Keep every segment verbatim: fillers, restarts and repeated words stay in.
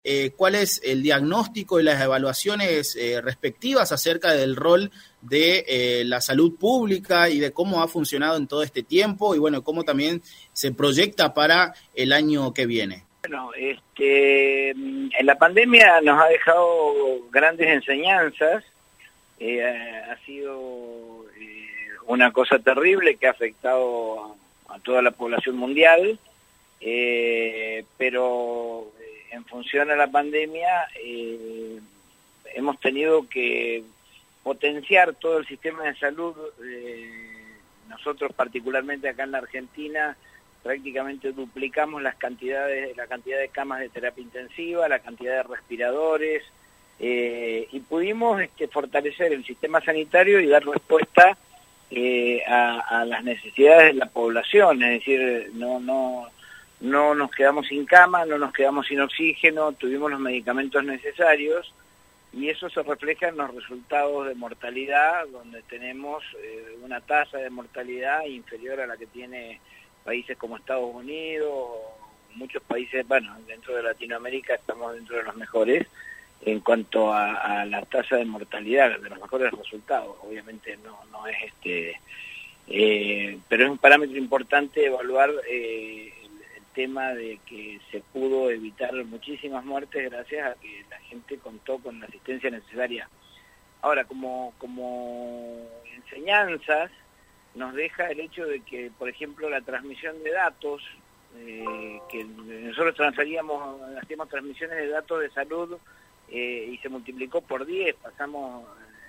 eh, cuál es el diagnóstico y las evaluaciones eh, respectivas acerca del rol de eh, la salud pública y de cómo ha funcionado en todo este tiempo y bueno, cómo también se proyecta para el año que viene. Bueno, este, en la pandemia nos ha dejado grandes enseñanzas, eh, ha sido eh, una cosa terrible que ha afectado a, a toda la población mundial, eh, pero en función a la pandemia eh, hemos tenido que potenciar todo el sistema de salud. Eh, nosotros particularmente acá en la Argentina prácticamente duplicamos las cantidades, la cantidad de camas de terapia intensiva, la cantidad de respiradores, eh, y pudimos este, fortalecer el sistema sanitario y dar respuesta eh, a, a las necesidades de la población, es decir, no, no, no nos quedamos sin cama, no nos quedamos sin oxígeno, tuvimos los medicamentos necesarios, y eso se refleja en los resultados de mortalidad, donde tenemos eh, una tasa de mortalidad inferior a la que tiene países como Estados Unidos, muchos países, bueno, dentro de Latinoamérica estamos dentro de los mejores en cuanto a, a la tasa de mortalidad, de los mejores resultados. Obviamente no, no es este, eh, pero es un parámetro importante evaluar eh, el, el tema de que se pudo evitar muchísimas muertes gracias a que la gente contó con la asistencia necesaria. Ahora, como, como enseñanzas, nos deja el hecho de que, por ejemplo, la transmisión de datos, eh, que nosotros transferíamos, hacíamos transmisiones de datos de salud eh, y se multiplicó por diez, pasamos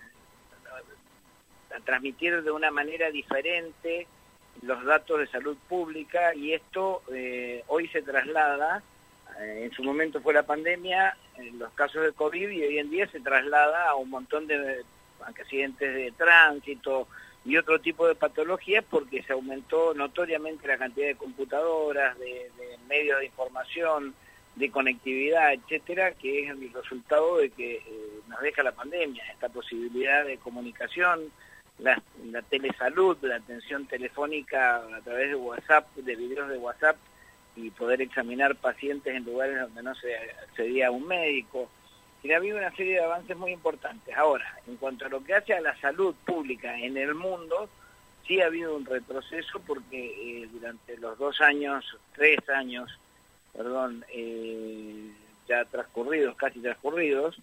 a transmitir de una manera diferente los datos de salud pública, y esto eh, hoy se traslada, eh, en su momento fue la pandemia, en los casos de COVID, y hoy en día se traslada a un montón de accidentes de tránsito y otro tipo de patologías, porque se aumentó notoriamente la cantidad de computadoras, de, de medios de información, de conectividad, etcétera, que es el resultado de que eh, nos deja la pandemia, esta posibilidad de comunicación, la, la telesalud, la atención telefónica a través de WhatsApp, de videos de WhatsApp, y poder examinar pacientes en lugares donde no se accedía a un médico. Y ha habido una serie de avances muy importantes. Ahora, en cuanto a lo que hace a la salud pública en el mundo, sí ha habido un retroceso porque eh, durante los dos años, tres años, perdón, eh, ya transcurridos, casi transcurridos,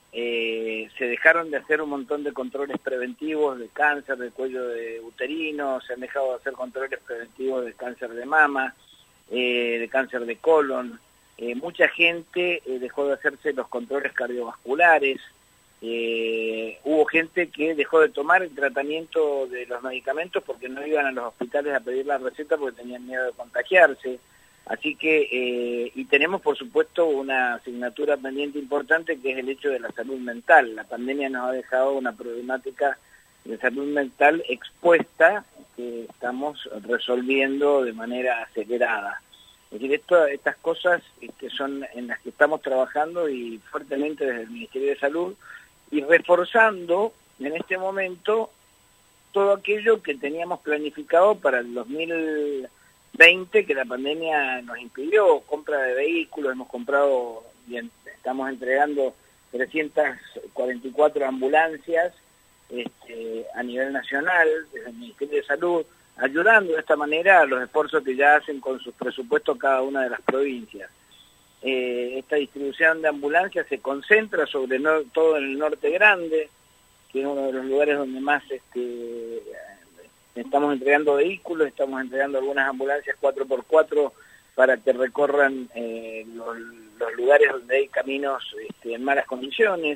eh, se dejaron de hacer un montón de controles preventivos de cáncer de cuello de uterino, se han dejado de hacer controles preventivos de cáncer de mama, eh, de cáncer de colon. Eh, mucha gente eh, dejó de hacerse los controles cardiovasculares, eh, hubo gente que dejó de tomar el tratamiento de los medicamentos porque no iban a los hospitales a pedir la receta porque tenían miedo de contagiarse. Así que, eh, y tenemos por supuesto una asignatura pendiente importante, que es el hecho de la salud mental. La pandemia nos ha dejado una problemática de salud mental expuesta que estamos resolviendo de manera acelerada. Es decir, esto, estas cosas que son en las que estamos trabajando y fuertemente desde el Ministerio de Salud, y reforzando en este momento todo aquello que teníamos planificado para el dos mil veinte, que la pandemia nos impidió: compra de vehículos, hemos comprado, bien, estamos entregando trescientas cuarenta y cuatro ambulancias este, a nivel nacional, desde el Ministerio de Salud, ayudando de esta manera a los esfuerzos que ya hacen con sus presupuestos cada una de las provincias. Eh, esta distribución de ambulancias se concentra sobre no, todo en el Norte Grande, que es uno de los lugares donde más este, estamos entregando vehículos, estamos entregando algunas ambulancias cuatro por cuatro para que recorran eh, los, los lugares donde hay caminos este, en malas condiciones.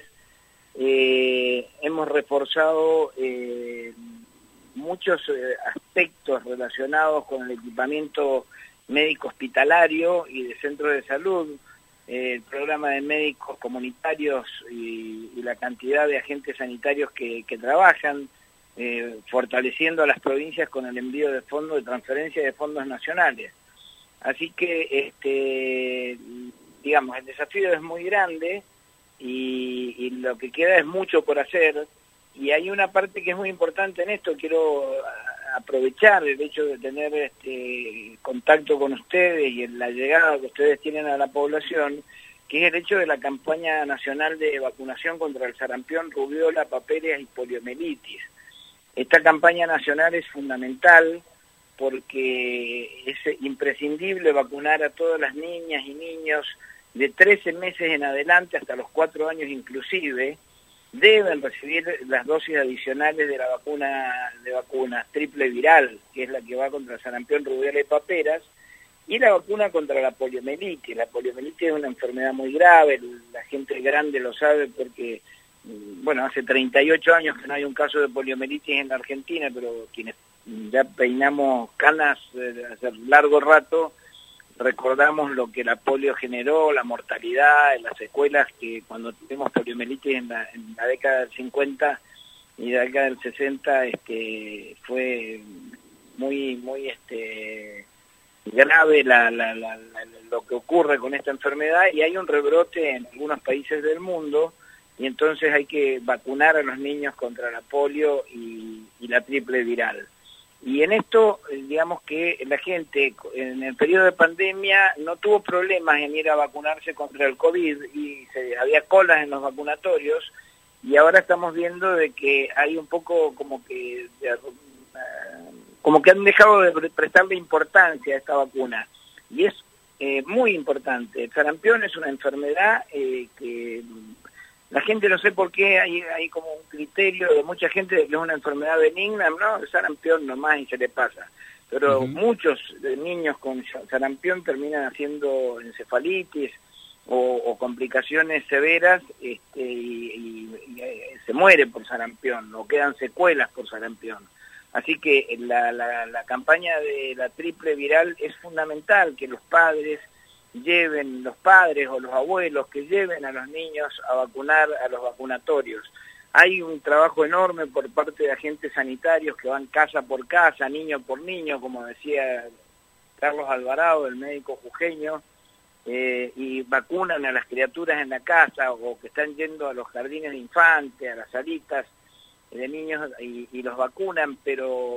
Eh, hemos reforzado eh, muchos eh, aspectos relacionados con el equipamiento médico hospitalario y de centros de salud, eh, el programa de médicos comunitarios y, y la cantidad de agentes sanitarios que, que trabajan, eh, fortaleciendo a las provincias con el envío de fondos, de transferencia de fondos nacionales. Así que, este, digamos, el desafío es muy grande y, y lo que queda es mucho por hacer. Y hay una parte que es muy importante en esto, quiero aprovechar el hecho de tener este contacto con ustedes y en la llegada que ustedes tienen a la población, que que es el hecho de la campaña nacional de vacunación contra el sarampión, rubiola, paperas y poliomielitis. Esta campaña nacional es fundamental porque es imprescindible vacunar a todas las niñas y niños de trece meses en adelante hasta los cuatro años inclusive. Deben recibir las dosis adicionales de la vacuna de vacunas triple viral, que es la que va contra el sarampión, rubiola y paperas, y la vacuna contra la poliomielitis. La poliomielitis es una enfermedad muy grave, la gente grande lo sabe porque, bueno, hace treinta y ocho años que no hay un caso de poliomielitis en la Argentina, pero quienes ya peinamos canas eh, hace largo rato, recordamos lo que la polio generó, la mortalidad, las secuelas que cuando tuvimos poliomielitis en la, en la década del cincuenta y la década del sesenta, este, fue muy, muy este, grave la, la, la, la, lo que ocurre con esta enfermedad, y hay un rebrote en algunos países del mundo, y entonces hay que vacunar a los niños contra la polio y, y la triple viral. Y en esto, digamos que la gente en el periodo de pandemia no tuvo problemas en ir a vacunarse contra el COVID y se, había colas en los vacunatorios, y ahora estamos viendo de que hay un poco como que de, como que han dejado de prestarle importancia a esta vacuna, y es eh, muy importante. El sarampión es una enfermedad eh, que la gente, no sé por qué, hay, hay como un criterio de mucha gente de que es una enfermedad benigna, no, el sarampión nomás y se le pasa. Pero uh-huh. muchos de niños con sarampión terminan haciendo encefalitis o, o complicaciones severas este, y, y, y se muere por sarampión o quedan secuelas por sarampión. Así que la, la, la campaña de la triple viral es fundamental, que los padres lleven, los padres o los abuelos, que lleven a los niños a vacunar a los vacunatorios. Hay un trabajo enorme por parte de agentes sanitarios que van casa por casa, niño por niño, como decía Carlos Alvarado, el médico jujeño, eh, y vacunan a las criaturas en la casa, o que están yendo a los jardines de infantes, a las salitas de niños, y, y los vacunan, pero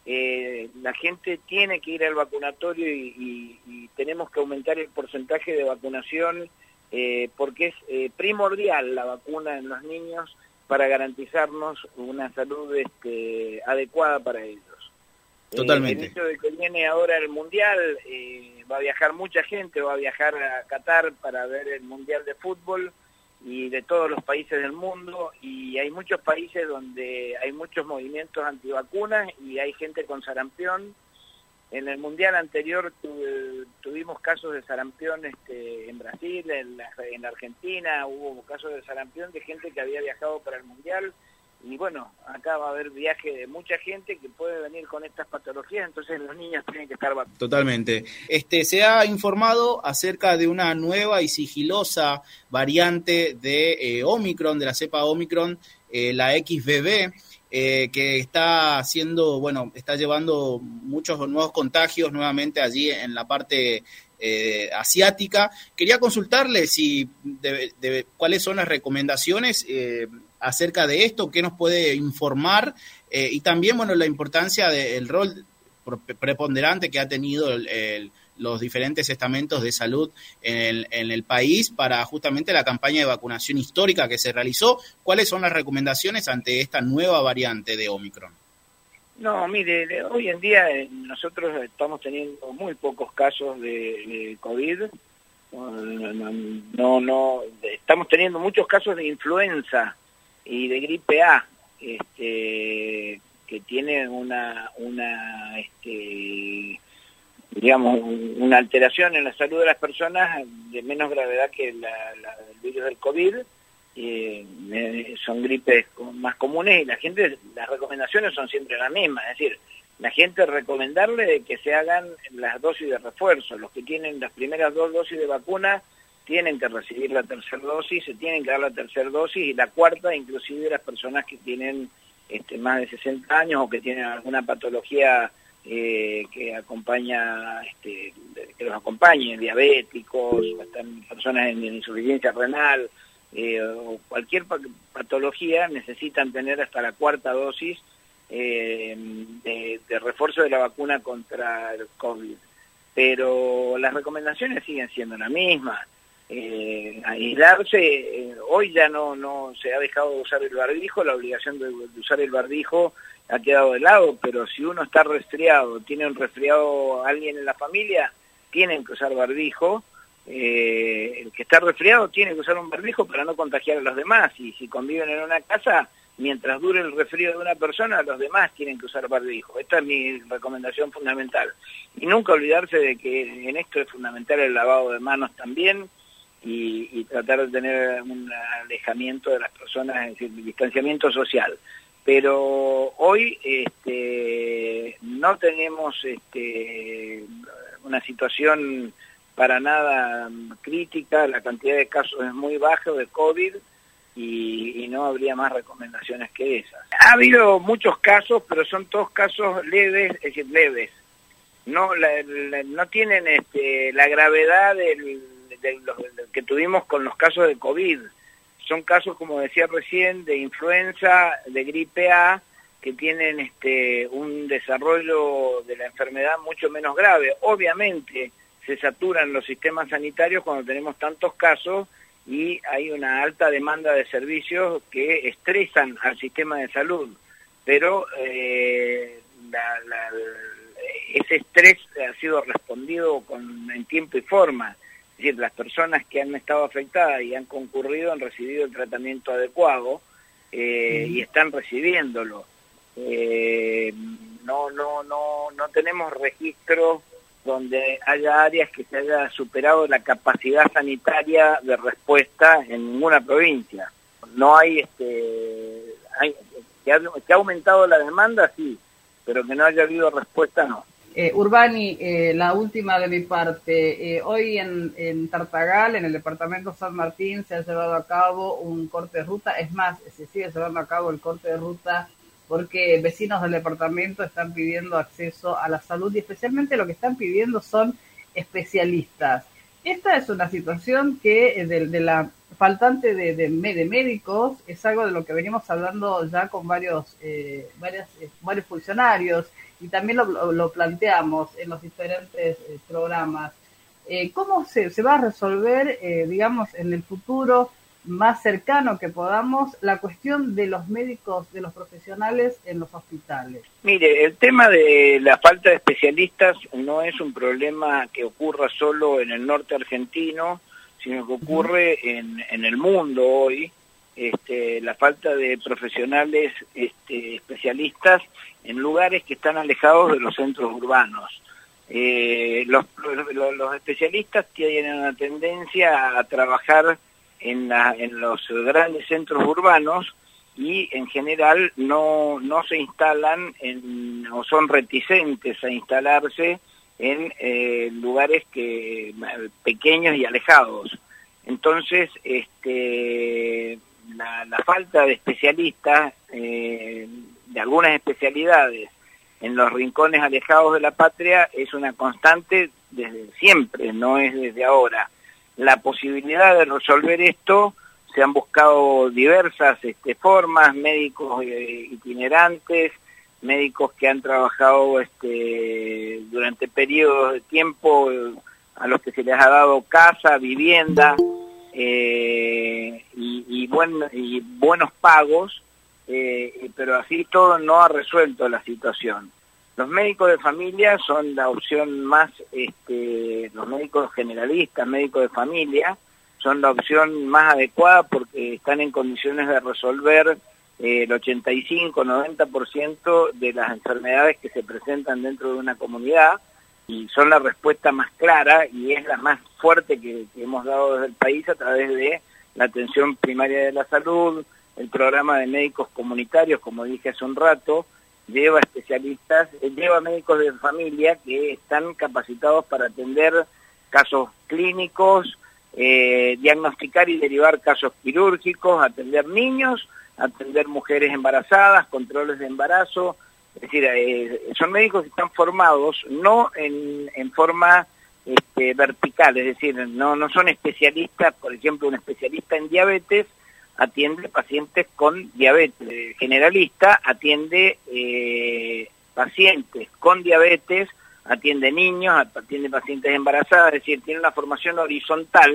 Eh, la gente tiene que ir al vacunatorio y, y, y tenemos que aumentar el porcentaje de vacunación eh, porque es eh, primordial la vacuna en los niños para garantizarnos una salud este, adecuada para ellos. Totalmente. Eh, el hecho de que viene ahora el Mundial, eh, va a viajar mucha gente, va a viajar a Qatar para ver el Mundial de fútbol y de todos los países del mundo, y hay muchos países donde hay muchos movimientos antivacunas y hay gente con sarampión. En el mundial anterior tu, tuvimos casos de sarampión este, en Brasil, en, la, en Argentina hubo casos de sarampión de gente que había viajado para el mundial, y bueno, acá va a haber viaje de mucha gente que puede venir con estas patologías, entonces los niños tienen que estar vacunados. Totalmente. Este, se ha informado acerca de una nueva y sigilosa variante de eh, Omicron, de la cepa Omicron, eh, la X B B, eh, que está haciendo, bueno, está llevando muchos nuevos contagios nuevamente allí en la parte eh, asiática. Quería consultarle si de, de, cuáles son las recomendaciones eh, acerca de esto, qué nos puede informar, eh, y también, bueno, la importancia del rol preponderante que ha tenido el, el, los diferentes estamentos de salud en el, en el país para justamente la campaña de vacunación histórica que se realizó. ¿Cuáles son las recomendaciones ante esta nueva variante de Omicron? No, mire, hoy en día nosotros estamos teniendo muy pocos casos de, de COVID. No, no, no, estamos teniendo muchos casos de influenza y de gripe A, este, que tiene una, una, este, digamos, una alteración en la salud de las personas de menos gravedad que la, la del virus del COVID. Eh, son gripes más comunes y la gente, las recomendaciones son siempre las mismas, es decir, la gente recomendarle de que se hagan las dosis de refuerzo. Los que tienen las primeras dos dosis de vacuna tienen que recibir la tercera dosis, se tienen que dar la tercera dosis, y la cuarta inclusive las personas que tienen este, más de sesenta años o que tienen alguna patología eh, que acompaña, este, que los acompañe, diabéticos, están personas en, en insuficiencia renal, eh, o cualquier patología, necesitan tener hasta la cuarta dosis eh, de, de refuerzo de la vacuna contra el COVID. Pero las recomendaciones siguen siendo las mismas. eh, aislarse. Eh, hoy ya no, no se ha dejado de usar el barbijo, la obligación de, de usar el barbijo ha quedado de lado, pero si uno está resfriado, tiene un resfriado alguien en la familia, tienen que usar barbijo. Eh, el que está resfriado tiene que usar un barbijo para no contagiar a los demás, y si conviven en una casa, mientras dure el resfrío de una persona, los demás tienen que usar barbijo. Esta es mi recomendación fundamental. Y nunca olvidarse de que en esto es fundamental el lavado de manos también, y, y tratar de tener un alejamiento de las personas, es decir, distanciamiento social. Pero hoy este, no tenemos este, una situación para nada crítica, la cantidad de casos es muy baja de COVID y, y no habría más recomendaciones que esas. Ha habido muchos casos, pero son todos casos leves, es decir, leves. No, la, la, no tienen este, la gravedad del, de los, del que tuvimos con los casos de COVID. Son casos, como decía recién, de influenza, de gripe A, que tienen este, un desarrollo de la enfermedad mucho menos grave. Obviamente se saturan los sistemas sanitarios cuando tenemos tantos casos y hay una alta demanda de servicios que estresan al sistema de salud, pero eh, la, la, ese estrés ha sido respondido con, en tiempo y forma. Es decir, las personas que han estado afectadas y han concurrido han recibido el tratamiento adecuado eh, y están recibiéndolo. Eh, no, no, no, no tenemos registro donde haya áreas que se haya superado la capacidad sanitaria de respuesta en ninguna provincia. No hay, este, hay que ha, que ha aumentado la demanda, sí, pero que no haya habido respuesta, no. Eh, Urbani, eh, la última de mi parte. Eh, hoy en, en Tartagal, en el departamento San Martín, se ha llevado a cabo un corte de ruta. Es más, se sigue llevando a cabo el corte de ruta porque vecinos del departamento están pidiendo acceso a la salud y especialmente lo que están pidiendo son especialistas. Esta es una situación que de, de la faltante de, de, de médicos es algo de lo que venimos hablando ya con varios, eh, varias, eh, varios funcionarios, y también lo, lo planteamos en los diferentes eh, programas. Eh, ¿Cómo se, se va a resolver, eh, digamos, en el futuro más cercano que podamos, la cuestión de los médicos, de los profesionales en los hospitales? Mire, el tema de la falta de especialistas no es un problema que ocurra solo en el norte argentino, sino que ocurre uh-huh. en, en el mundo hoy. Este, la falta de profesionales este, especialistas en lugares que están alejados de los centros urbanos. Eh, los, los, los especialistas tienen una tendencia a trabajar en, la, en los grandes centros urbanos y en general no, no se instalan en, o son reticentes a instalarse en eh, lugares que, pequeños y alejados. Entonces, este, la, la falta de especialistas, eh, de algunas especialidades en los rincones alejados de la patria es una constante desde siempre, no es desde ahora. La posibilidad de resolver esto, se han buscado diversas este, formas, médicos eh, itinerantes, médicos que han trabajado este, durante periodos de tiempo eh, a los que se les ha dado casa, vivienda eh, y, y, buen, y buenos pagos, eh, pero así todo no ha resuelto la situación. Los médicos de familia son la opción más, este, los médicos generalistas, médicos de familia, son la opción más adecuada porque están en condiciones de resolver eh, el ochenta y cinco, noventa por ciento de las enfermedades que se presentan dentro de una comunidad y son la respuesta más clara y es la más fuerte que, que hemos dado desde el país a través de la atención primaria de la salud, el programa de médicos comunitarios, como dije hace un rato, lleva especialistas, lleva médicos de familia que están capacitados para atender casos clínicos, eh, diagnosticar y derivar casos quirúrgicos, atender niños, atender mujeres embarazadas, controles de embarazo. Es decir, eh, son médicos que están formados no en, en forma este, vertical, es decir, no, no son especialistas. Por ejemplo, un especialista en diabetes atiende pacientes con diabetes, el generalista atiende eh, pacientes con diabetes, atiende niños, atiende pacientes embarazadas, es decir, tiene una formación horizontal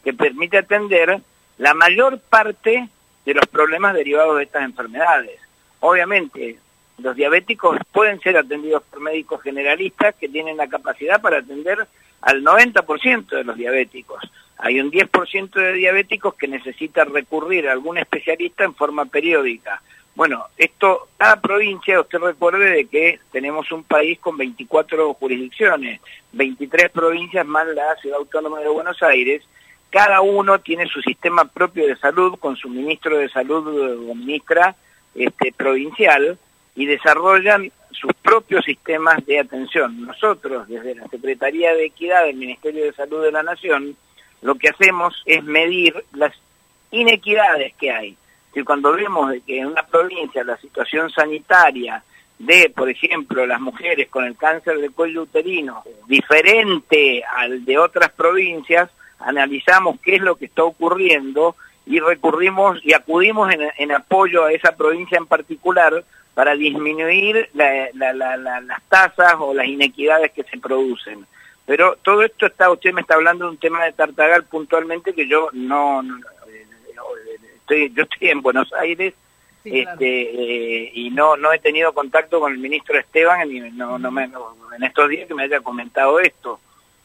que permite atender la mayor parte de los problemas derivados de estas enfermedades. Obviamente, los diabéticos pueden ser atendidos por médicos generalistas que tienen la capacidad para atender al noventa por ciento de los diabéticos. Hay un diez por ciento de diabéticos que necesita recurrir a algún especialista en forma periódica. Bueno, esto, cada provincia, usted recuerde de que tenemos un país con veinticuatro jurisdicciones, veintitrés provincias más la Ciudad Autónoma de Buenos Aires. Cada uno tiene su sistema propio de salud, con su ministro de salud o ministra este, provincial, y desarrollan sus propios sistemas de atención. Nosotros, desde la Secretaría de Equidad del Ministerio de Salud de la Nación, lo que hacemos es medir las inequidades que hay. Y cuando vemos de que en una provincia la situación sanitaria de, por ejemplo, las mujeres con el cáncer de cuello uterino, diferente al de otras provincias, analizamos qué es lo que está ocurriendo y recurrimos y acudimos en, en apoyo a esa provincia en particular para disminuir la, la, la, la, las tasas o las inequidades que se producen. Pero todo esto está, usted me está hablando de un tema de Tartagal puntualmente que yo no, no estoy, yo estoy en Buenos Aires, sí, este, claro. eh, y no no he tenido contacto con el ministro Esteban y no, no me, no, en estos días que me haya comentado esto.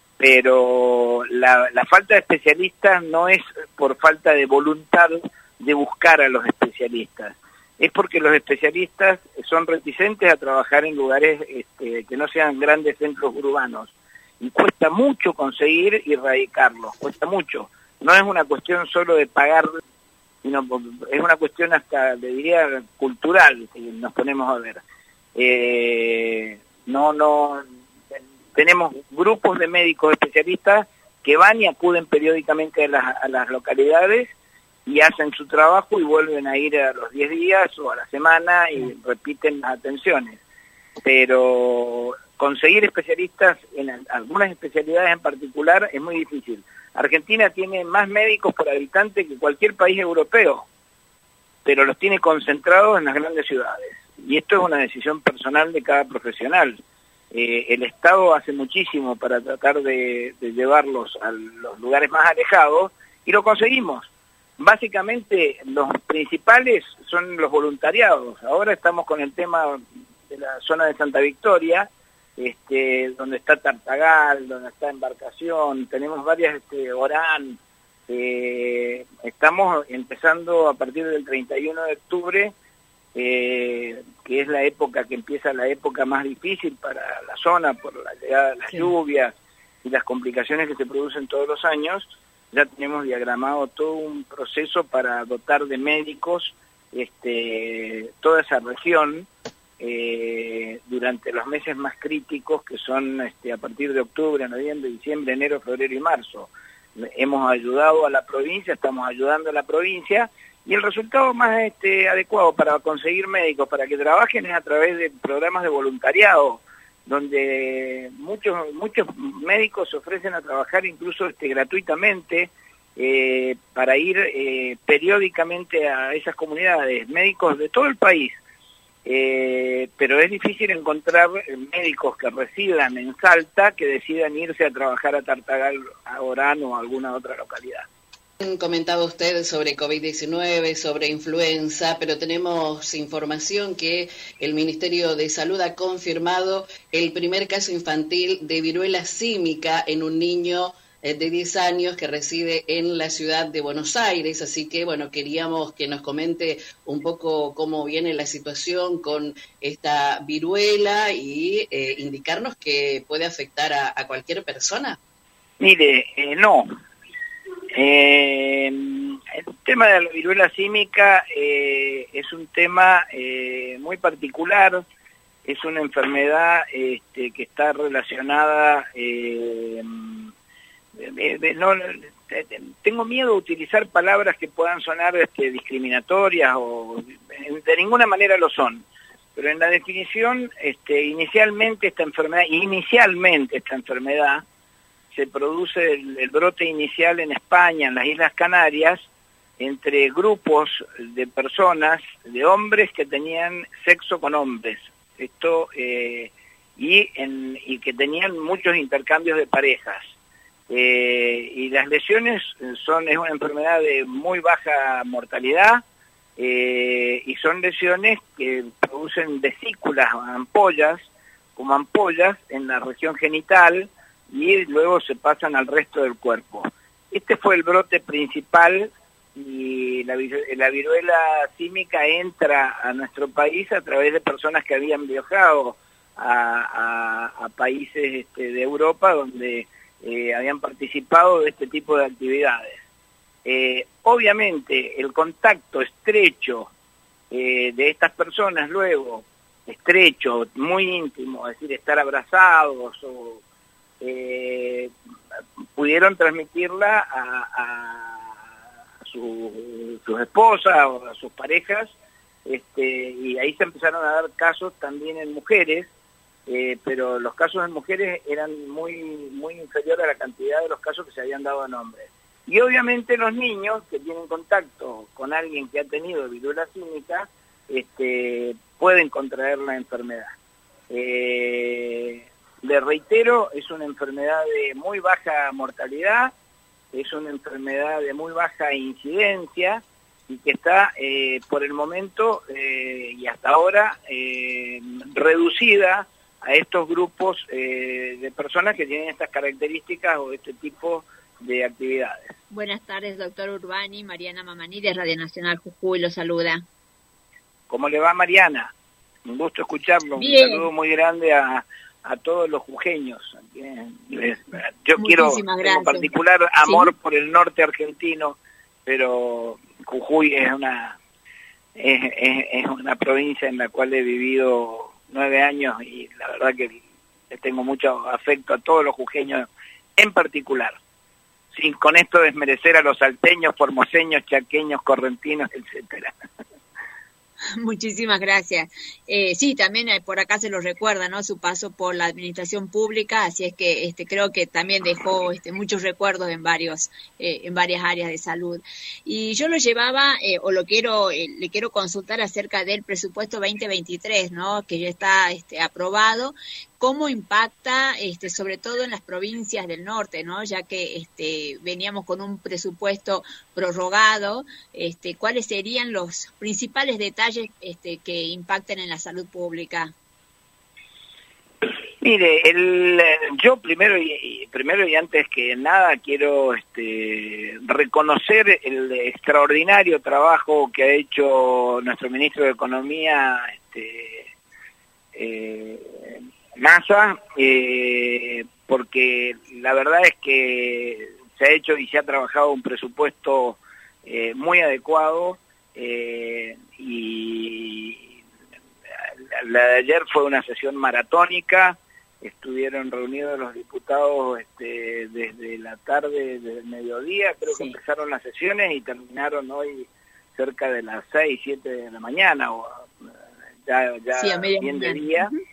Pero la, la falta de especialistas no es por falta de voluntad de buscar a los especialistas, es porque los especialistas son reticentes a trabajar en lugares este, que no sean grandes centros urbanos, y cuesta mucho conseguir y erradicarlos, cuesta mucho. No es una cuestión solo de pagar, sino es una cuestión hasta, le diría, cultural, si nos ponemos a ver. Eh, no, no... Tenemos grupos de médicos especialistas que van y acuden periódicamente a las, a las localidades y hacen su trabajo y vuelven a ir a los diez días o a la semana y repiten las atenciones. Pero conseguir especialistas en algunas especialidades en particular es muy difícil. Argentina tiene más médicos por habitante que cualquier país europeo, pero los tiene concentrados en las grandes ciudades. Y esto es una decisión personal de cada profesional. Eh, el Estado hace muchísimo para tratar de, de llevarlos a los lugares más alejados y lo conseguimos. Básicamente los principales son los voluntariados. Ahora estamos con el tema de la zona de Santa Victoria, este, donde está Tartagal, donde está Embarcación, tenemos varias, este, Orán. Eh, estamos empezando a partir del treinta y uno de octubre, Eh, que es la época que empieza la época más difícil para la zona por la llegada de las sí. lluvias y las complicaciones que se producen todos los años. Ya tenemos diagramado todo un proceso para dotar de médicos este, toda esa región eh, durante los meses más críticos, que son este, a partir de octubre, noviembre, diciembre, enero, febrero y marzo. Hemos ayudado a la provincia, estamos ayudando a la provincia. Y el resultado más este, adecuado para conseguir médicos, para que trabajen, es a través de programas de voluntariado, donde muchos muchos médicos se ofrecen a trabajar incluso este, gratuitamente eh, para ir eh, periódicamente a esas comunidades, médicos de todo el país. Eh, pero es difícil encontrar médicos que residan en Salta que decidan irse a trabajar a Tartagal, a Orán o a alguna otra localidad. Comentaba usted sobre COVID diecinueve, sobre influenza, pero tenemos información que el Ministerio de Salud ha confirmado el primer caso infantil de viruela símica en un niño de diez años que reside en la ciudad de Buenos Aires. Así que, bueno, queríamos que nos comente un poco cómo viene la situación con esta viruela y eh, indicarnos que puede afectar a, a cualquier persona. Mire, eh, no. Eh, el tema de la viruela símica eh, es un tema eh, muy particular, es una enfermedad este, que está relacionada, eh, de, de, no, de, de, tengo miedo de utilizar palabras que puedan sonar este, discriminatorias o de ninguna manera lo son, pero en la definición este, inicialmente esta enfermedad, inicialmente esta enfermedad se produce el, el brote inicial en España, en las Islas Canarias, entre grupos de personas, de hombres que tenían sexo con hombres, esto eh, y, en, y que tenían muchos intercambios de parejas. Eh, y las lesiones son es una enfermedad de muy baja mortalidad, eh, y son lesiones que producen vesículas, ampollas, como ampollas en la región genital, y luego se pasan al resto del cuerpo. Este fue el brote principal, y la, la viruela símica entra a nuestro país a través de personas que habían viajado a, a, a países este, de Europa donde eh, habían participado de este tipo de actividades. Eh, obviamente el contacto estrecho eh, de estas personas luego, estrecho, muy íntimo, es decir, estar abrazados o eh, pudieron transmitirla a, a su, sus esposas o a sus parejas, este, y ahí se empezaron a dar casos también en mujeres, eh, pero los casos en mujeres eran muy, muy inferiores a la cantidad de los casos que se habían dado en hombres. Y obviamente los niños que tienen contacto con alguien que ha tenido viruela símica, este, pueden contraer la enfermedad. Eh, le reitero, es una enfermedad de muy baja mortalidad, es una enfermedad de muy baja incidencia y que está eh, por el momento eh, y hasta ahora eh, reducida a estos grupos eh, de personas que tienen estas características o este tipo de actividades. Buenas tardes, doctor Urbani. Mariana Mamani de Radio Nacional Jujuy lo saluda. ¿Cómo le va, Mariana? Un gusto escucharlo. Bien. Un saludo muy grande a, a todos los jujeños. Yo Muchísimas quiero, gracias. en particular, amor ¿Sí? por el norte argentino, pero Jujuy es una es, es, es una provincia en la cual he vivido nueve años y la verdad que le tengo mucho afecto a todos los jujeños en particular. Sin con esto desmerecer a los salteños, formoseños, chaqueños, correntinos, etcétera. Muchísimas gracias. Eh, sí, también eh, por acá se lo recuerda, ¿no? Su paso por la administración pública, así es que este, creo que también dejó este, muchos recuerdos en varios, eh, en varias áreas de salud. Y yo lo llevaba, eh, o lo quiero, eh, le quiero consultar acerca del presupuesto veinte veintitrés, ¿no? Que ya está este, aprobado. ¿Cómo impacta, este, sobre todo en las provincias del norte, ¿no? Ya que este, veníamos con un presupuesto prorrogado, este, ¿cuáles serían los principales detalles este, que impacten en la salud pública? Mire, el, yo primero y, primero y antes que nada quiero este, reconocer el extraordinario trabajo que ha hecho nuestro ministro de Economía, este, eh, Massa, eh, porque la verdad es que se ha hecho y se ha trabajado un presupuesto eh, muy adecuado, eh, y la de ayer fue una sesión maratónica, estuvieron reunidos los diputados este, desde la tarde, desde el mediodía, creo sí. que empezaron las sesiones y terminaron hoy cerca de las seis, siete de la mañana, o ya, ya sí, a bien de día. Uh-huh.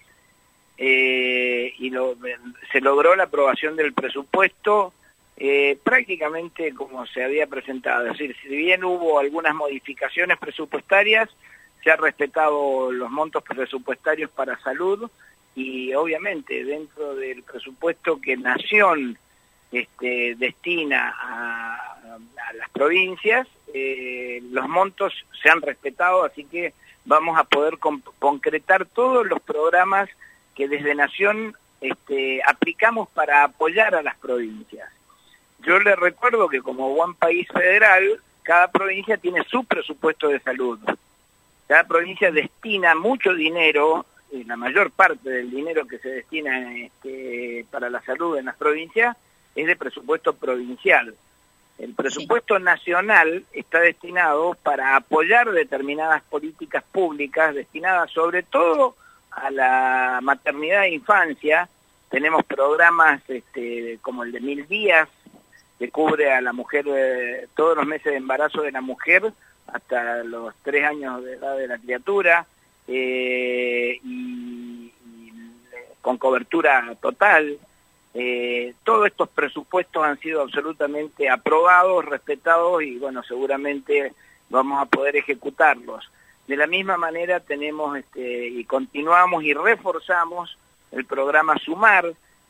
Eh, y lo, se logró la aprobación del presupuesto eh, prácticamente como se había presentado, es decir, si bien hubo algunas modificaciones presupuestarias, se han respetado los montos presupuestarios para salud y obviamente dentro del presupuesto que Nación este, destina a, a las provincias, eh, los montos se han respetado, así que vamos a poder con, concretar todos los programas que desde Nación este, aplicamos para apoyar a las provincias. Yo les recuerdo que como buen país federal, cada provincia tiene su presupuesto de salud. Cada provincia destina mucho dinero, y la mayor parte del dinero que se destina este, para la salud en las provincias es de presupuesto provincial. El presupuesto sí. nacional está destinado para apoyar determinadas políticas públicas destinadas sobre todo a la maternidad e infancia. Tenemos programas este, como el de Mil Días, que cubre a la mujer eh, todos los meses de embarazo de la mujer hasta los tres años de edad de la criatura, eh, y, y con cobertura total. Eh, todos estos presupuestos han sido absolutamente aprobados, respetados y bueno, seguramente vamos a poder ejecutarlos. De la misma manera tenemos este, y continuamos y reforzamos el programa Sumar,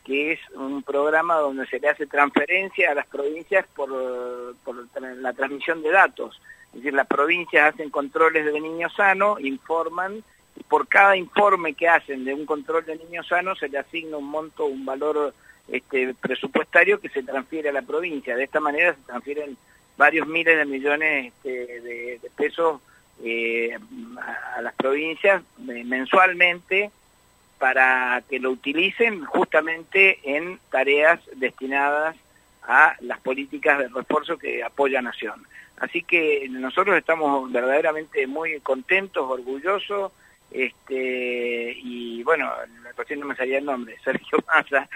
que es un programa donde se le hace transferencia a las provincias por, por la transmisión de datos. Es decir, las provincias hacen controles de niños sanos, informan, y por cada informe que hacen de un control de niños sanos se le asigna un monto, un valor este, presupuestario que se transfiere a la provincia. De esta manera se transfieren varios miles de millones este, de, de pesos eh, a, a las provincias eh, mensualmente, para que lo utilicen justamente en tareas destinadas a las políticas de refuerzo que apoya Nación. Así que nosotros estamos verdaderamente muy contentos, orgullosos, este, y bueno, recién no me salía el nombre, Sergio Massa,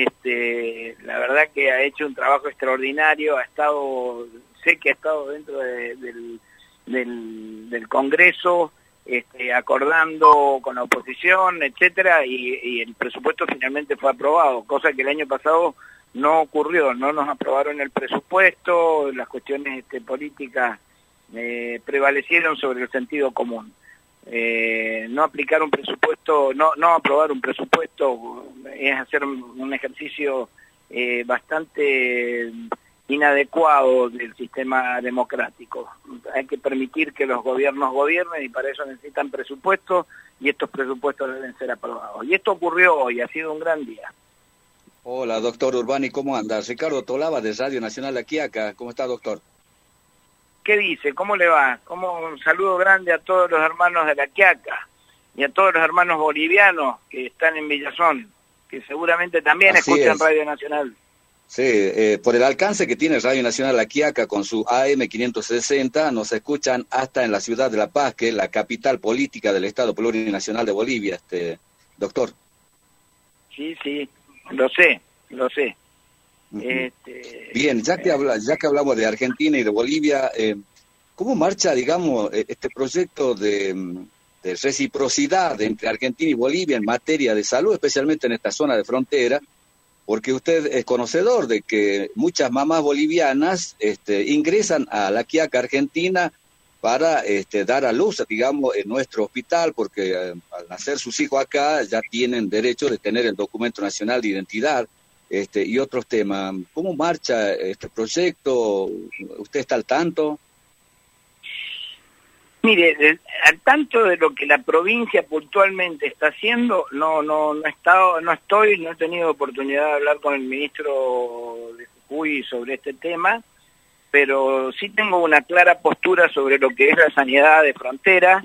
este, la verdad que ha hecho un trabajo extraordinario, ha estado, sé que ha estado dentro de, del, del, del Congreso, Este, acordando con la oposición, etcétera, y, y el presupuesto finalmente fue aprobado, cosa que el año pasado no ocurrió, no nos aprobaron el presupuesto, las cuestiones este, políticas eh, prevalecieron sobre el sentido común. Eh, no aplicar un presupuesto, no, no aprobar un presupuesto es hacer un, un ejercicio eh, bastante inadecuado del sistema democrático. Hay que permitir que los gobiernos gobiernen y para eso necesitan presupuestos y estos presupuestos deben ser aprobados. Y esto ocurrió hoy, ha sido un gran día. Hola, doctor Urbani, ¿cómo andas? Ricardo Tolaba de Radio Nacional La Quiaca. ¿Cómo está, doctor? ¿Qué dice? ¿Cómo le va? Como un saludo grande a todos los hermanos de La Quiaca y a todos los hermanos bolivianos que están en Villazón, que seguramente también Así escuchan es. Radio Nacional. Sí, eh, por el alcance que tiene Radio Nacional La Quiaca con su A M quinientos sesenta, nos escuchan hasta en la ciudad de La Paz, que es la capital política del Estado Plurinacional de Bolivia, este doctor. Sí, sí, lo sé, lo sé. Uh-huh. este, Bien, ya que, habla, ya que hablamos de Argentina y de Bolivia, eh, ¿cómo marcha, digamos, este proyecto de, de reciprocidad entre Argentina y Bolivia en materia de salud, especialmente en esta zona de frontera? Porque usted es conocedor de que muchas mamás bolivianas este, ingresan a La Quiaca, Argentina, para este, dar a luz, digamos, en nuestro hospital, porque eh, al nacer sus hijos acá ya tienen derecho de tener el documento nacional de identidad este, y otros temas. ¿Cómo marcha este proyecto? ¿Usted está al tanto? Mire, al tanto de lo que la provincia puntualmente está haciendo, no no no he estado, no estoy, no he tenido oportunidad de hablar con el ministro de Jujuy sobre este tema, pero sí tengo una clara postura sobre lo que es la sanidad de frontera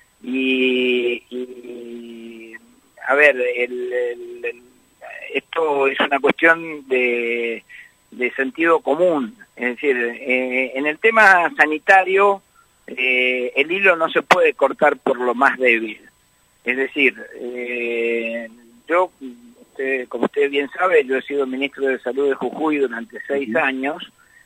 y, y a ver, el, el, el, esto es una cuestión de, de sentido común, es decir, eh, en el tema sanitario, Eh, el hilo no se puede cortar por lo más débil. Es decir, eh, yo, usted, como usted bien sabe, yo he sido ministro de Salud de Jujuy durante seis uh-huh. años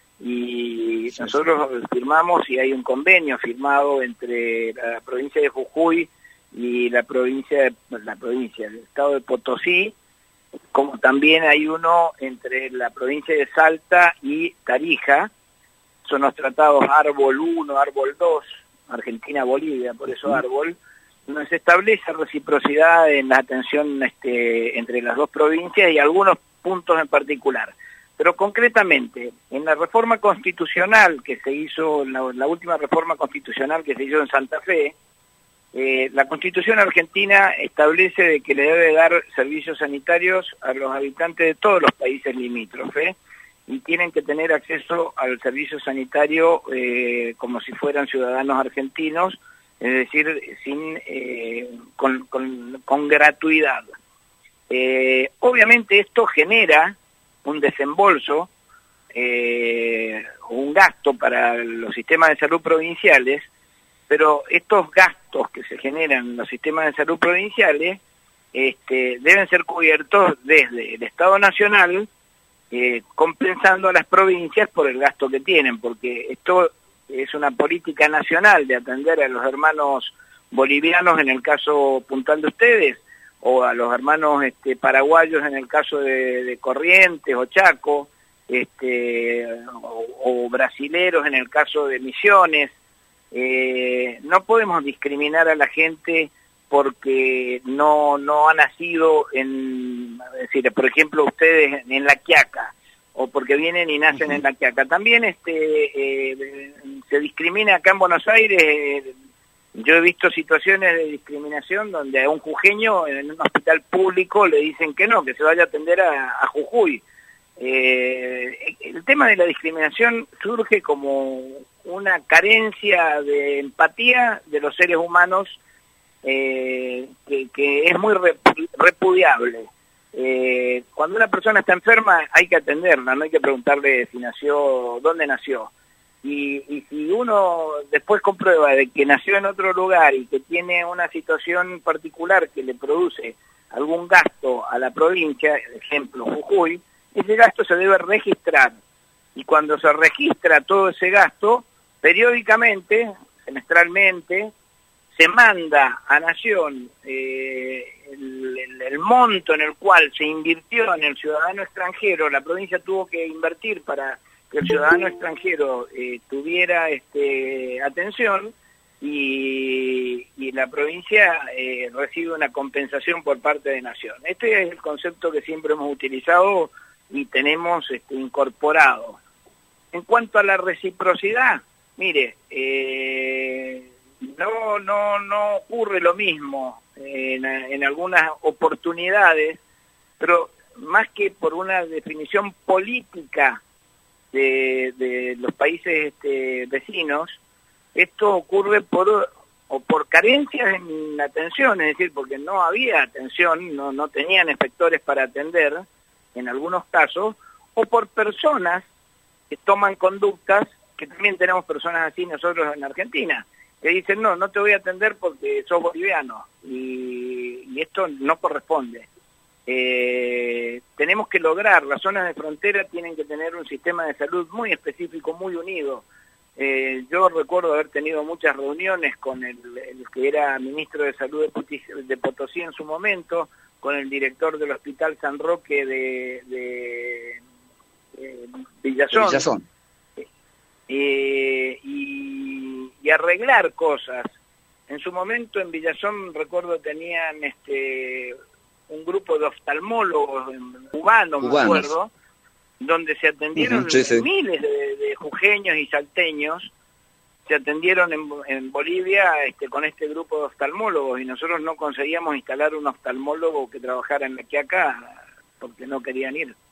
y sí, nosotros sí. firmamos y hay un convenio firmado entre la provincia de Jujuy y la provincia, de, la provincia, el estado de Potosí, como también hay uno entre la provincia de Salta y Tarija. Son los tratados Árbol uno, Árbol dos, Argentina-Bolivia, por eso Árbol, donde se establece reciprocidad en la atención este, entre las dos provincias y algunos puntos en particular. Pero concretamente, en la reforma constitucional que se hizo, la, la última reforma constitucional que se hizo en Santa Fe, eh, la Constitución argentina establece de que le debe dar servicios sanitarios a los habitantes de todos los países limítrofes, y tienen que tener acceso al servicio sanitario eh, como si fueran ciudadanos argentinos, es decir, sin eh, con, con, con gratuidad. Eh, obviamente esto genera un desembolso, eh, un gasto para los sistemas de salud provinciales, pero estos gastos que se generan en los sistemas de salud provinciales este, deben ser cubiertos desde el Estado Nacional, Eh, compensando a las provincias por el gasto que tienen, porque esto es una política nacional de atender a los hermanos bolivianos en el caso puntual de ustedes, o a los hermanos este, paraguayos en el caso de, de Corrientes o Chaco, este, o, o brasileros en el caso de Misiones. Eh, no podemos discriminar a la gente porque no no ha nacido en, es decir, por ejemplo, ustedes en La Quiaca, o porque vienen y nacen uh-huh. en La Quiaca. También este eh, se discrimina acá en Buenos Aires. Eh, yo he visto situaciones de discriminación donde a un jujeño en un hospital público le dicen que no, que se vaya a atender a, a Jujuy. Eh, el tema de la discriminación surge como una carencia de empatía de los seres humanos eh, que, que es muy repudiable. Eh, cuando una persona está enferma hay que atenderla, no hay que preguntarle si nació, dónde nació. Y, y si uno después comprueba de que nació en otro lugar y que tiene una situación particular que le produce algún gasto a la provincia, ejemplo Jujuy, ese gasto se debe registrar. Y cuando se registra todo ese gasto, periódicamente, semestralmente, se manda a Nación eh, el, el, el monto en el cual se invirtió en el ciudadano extranjero. La provincia tuvo que invertir para que el ciudadano extranjero eh, tuviera este, atención y, y la provincia eh, recibe una compensación por parte de Nación. Este es el concepto que siempre hemos utilizado y tenemos este, incorporado. En cuanto a la reciprocidad, mire, eh, no, no, no ocurre lo mismo en, en algunas oportunidades, pero más que por una definición política de, de los países este, vecinos, esto ocurre por o por carencias en la atención, es decir, porque no había atención, no, no tenían inspectores para atender en algunos casos, o por personas que toman conductas, que también tenemos personas así nosotros en Argentina, que dicen, no, no te voy a atender porque sos boliviano, y, y esto no corresponde. Eh, tenemos que lograr, las zonas de frontera tienen que tener un sistema de salud muy específico, muy unido. Eh, yo recuerdo haber tenido muchas reuniones con el, el que era ministro de Salud de Potosí, de Potosí en su momento, con el director del Hospital San Roque de, de, de Villazón, Villazón. Eh, y, y arreglar cosas. En su momento en Villazón, recuerdo, tenían este un grupo de oftalmólogos cubanos, me acuerdo, donde se atendieron uh-huh, sí, sí. miles de, de jujeños y salteños, se atendieron en, en Bolivia este, con este grupo de oftalmólogos, y nosotros no conseguíamos instalar un oftalmólogo que trabajara en La Quiaca porque no querían ir.